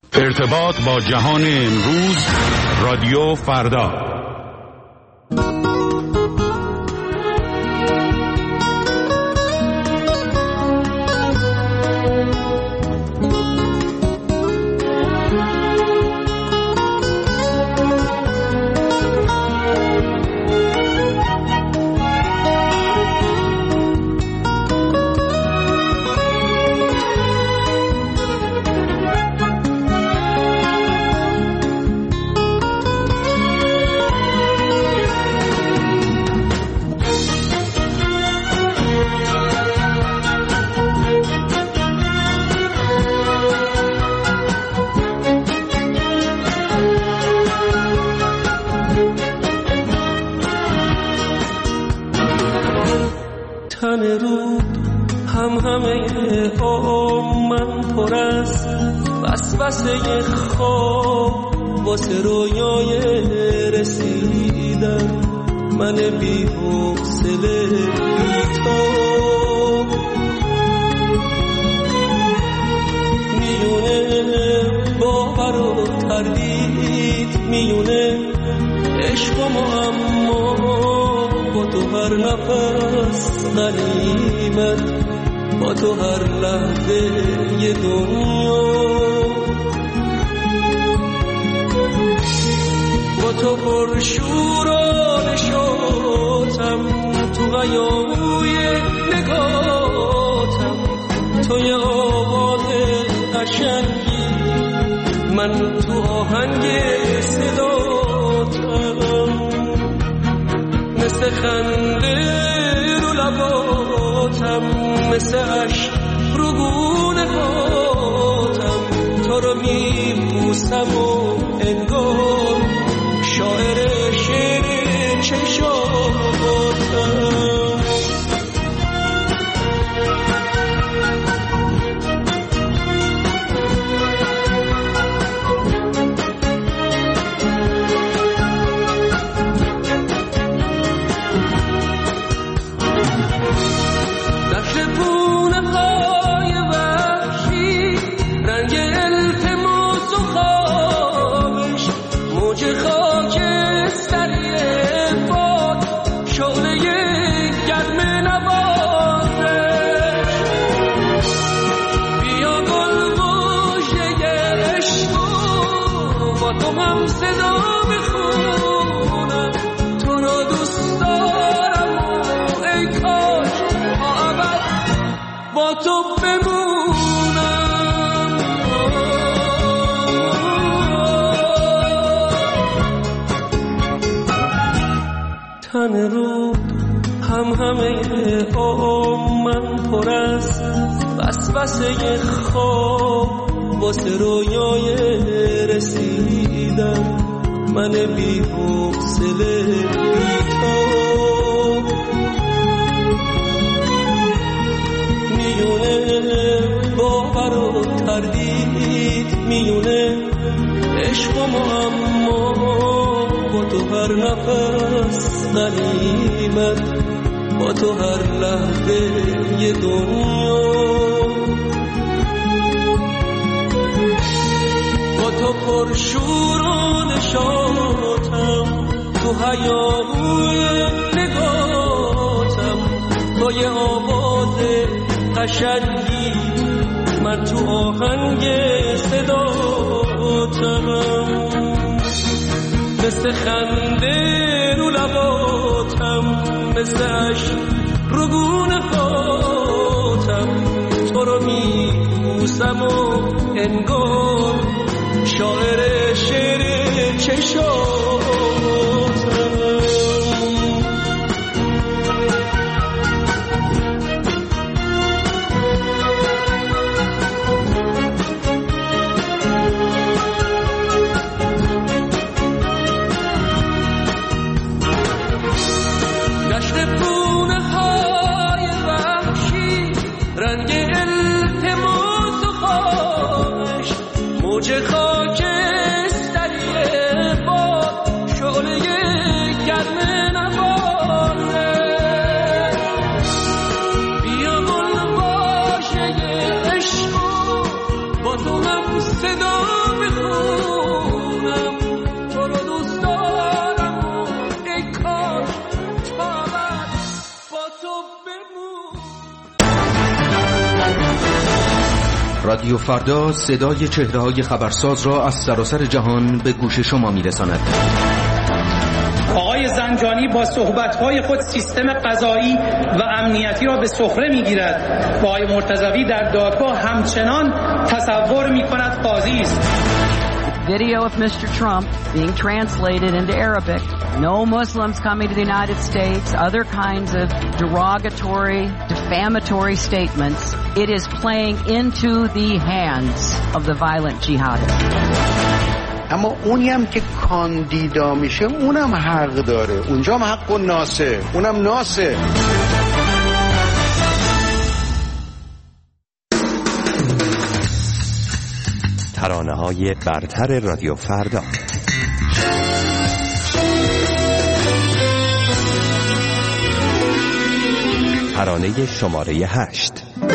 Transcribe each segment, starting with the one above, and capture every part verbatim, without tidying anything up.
ارتباط با جهان امروز، رادیو فردا. تن رود هم همه آم من پر از وسوسه خواب، واسه رویای رسیدن من بی حوصله بی‌تاب. میونه باور و تردید، میونه عشق و معما، با تو هر نفس غنیمت، با تو هر لحظه یه دنیا. با تو پر شور و نشاطم، تو غیابوی نگاتم، تو یه آواز قشنگی، من تو آهنگ صداتم. مثل خنده رو لباتم، مثل عشق رو گونه هاتم، تو رو میبوسم و انگار شاعر شعر چشاتم. تن رود هم همه آم من پر از وسوسه خواب، واسه رویای رسیدن من بی حوصله بی‌تاب. میونه باور و تردید، میونه عشق و معما، با تو هر نفس غنیمت، با تو هر لحظه یه دنیا. با تو پر شور و نشاطم، تو هیاهوی نگاتم، تو یه آواز قشنگی، من تو آهنگ صداتم. مثل خنده رو لباتم، مثل عشق رو گونه هاتم، تو رو میبوسم و انگار شاعر شعر چشاتم. موج خاکستری باد، شعله گرم نوازه، بیا گل باشه عشق، با تو هم صدا بمونم تو رو دوست دارم ای کاش طاقت با تو بمون. رادیو فردا صدای چهره‌های خبرساز را از سراسر جهان به گوش شما می‌رساند. آقای زنجانی با صحبت‌های خود سیستم قضایی و امنیتی را به سخره می‌گیرد و آقای مرتضوی در دادگاه همچنان تصور می‌کند قاضی است. Video of Mister Trump being translated into Arabic. No Muslims coming to the United States, other kinds of derogatory, defamatory statements. It is playing into the hands of the violent jihadists. اما اونی هم که کاندیدا میشه اونم حق داره، اونجا هم حق و ناسه، اونم ناسه. ترانه‌های برتر رادیو فردا. ترانه شماره هشت.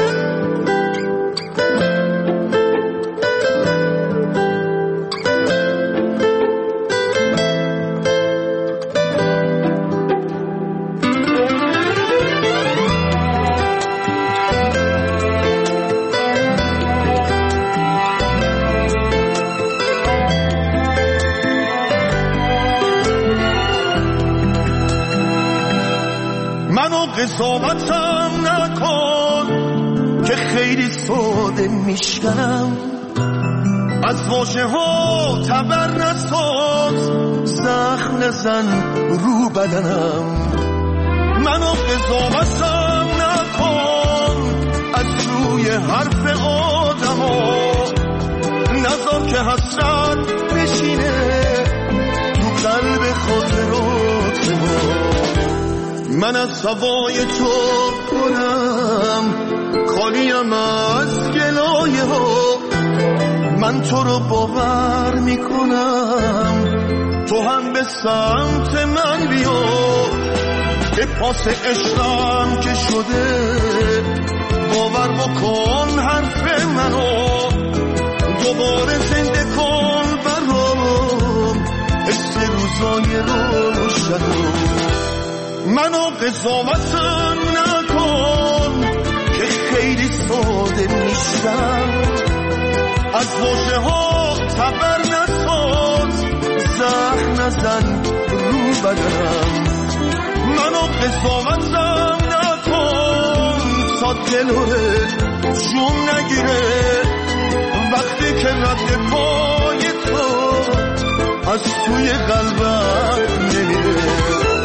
قضاوتم نکن که خیلی ساده میشکنم، از واژه ها تبر نساز، زخم نزن رو بدنم. منو قضاوتم نکن از روی حرف آدم ها، نذار که حسرت بشینه تو قلب خاطرات ما. من از هوای تو کنم خالیم از گلایه ها، من تو رو باور میکنم تو هم به سمت من بیا، به پاس عشقم که شده باور بکن حرف منو، دوباره زنده کن برام حس روزای روشنو. منو قضاوتم نکن که خیلی ساده میشم، از واژه ها تبر نساز، زخم نزن رو بدنم. منو قضاوتم نکن تا دلوره جون نگیره وقتی که رد پای تو از توی قلبم نمیره.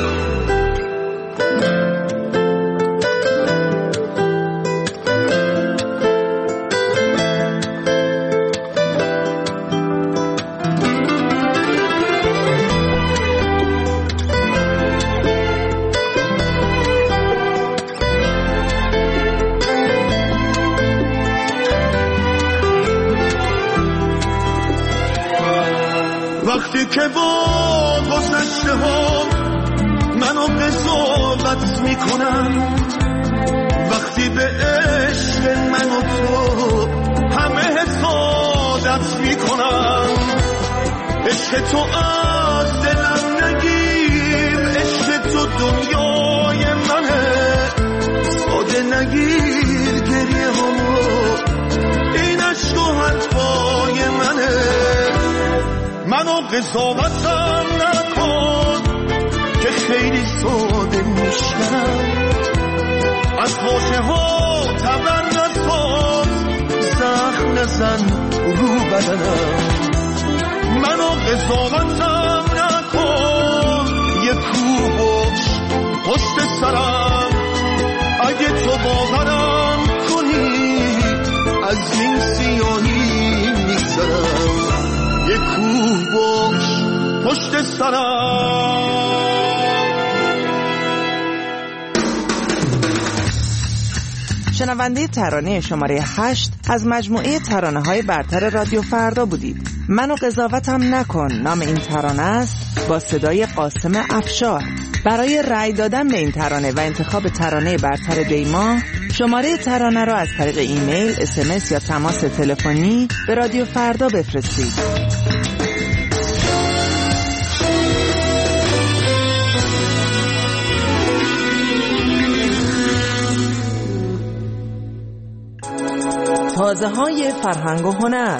وقتی که با گذشته ها منو قضاوت میکنم، وقتی به عشق من و تو همه حسادت میکنم، عشق تو از دلم نگیر، عشق تو دنیای منه، ساده نگیر گریه همو، این عشق و حرفای منه. منو قضاوتم نکن که خیلی ساده میشم، از واژه ها تبر نساز، زخم نزن رو بدنم. منو قضاوتم نکن یه کوبش پشت سرم، اگه تو باورم کنی از این سیاهی میگذرم، یه کوه باش پشت سرم. شنونده ترانه شماره هشت از مجموعه ترانه های برتر رادیو فردا بودید. منو قضاوتم نکن نام این ترانه است، با صدای قاسم افشار. برای رأی دادن به این ترانه و انتخاب ترانه برتر دیما شماره ترانه را از طریق ایمیل، اس ام اس یا تماس تلفنی به رادیو فردا بفرستید. تازه های فرهنگ و هنر.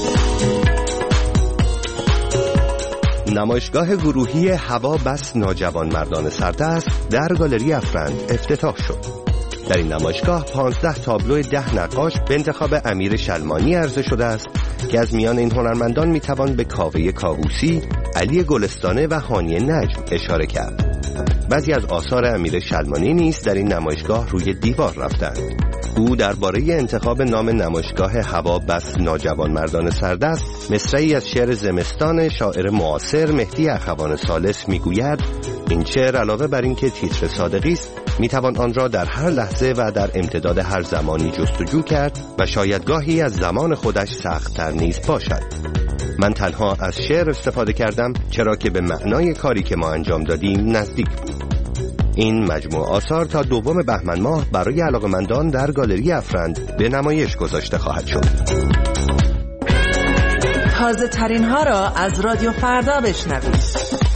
نمایشگاه گروهی هوا بس ناجوان مردان سردست در گالری افرند افتتاح شد. در این نمایشگاه پانزده تابلو ده نقاش به انتخاب امیر شلمانی عرضه شده است که از میان این هنرمندان میتوان به کاوه کاووسی، علی گلستانه و هانی نجم اشاره کرد. بعضی از آثار امیر شلمانی نیز در این نمایشگاه روی دیوار رفتند. او درباره انتخاب نام نمایشگاه هوا بس ناجوان مردان سردست مصرعی از شعر زمستان شاعر معاصر مهدی اخوان ثالث میگوید: این شعر علاوه بر اینکه تیتر صادقی است، میتوان آن را در هر لحظه و در امتداد هر زمانی جستجو کرد و شاید گاهی از زمان خودش سخت‌تر نیز باشد. من تنها از شعر استفاده کردم چرا که به معنای کاری که ما انجام دادیم نزدیک بود. این مجموعه آثار تا دوم بهمن ماه برای علاقه‌مندان در گالری افرند به نمایش گذاشته خواهد شد. تازه ترین ها را از رادیو فردا بشنوید.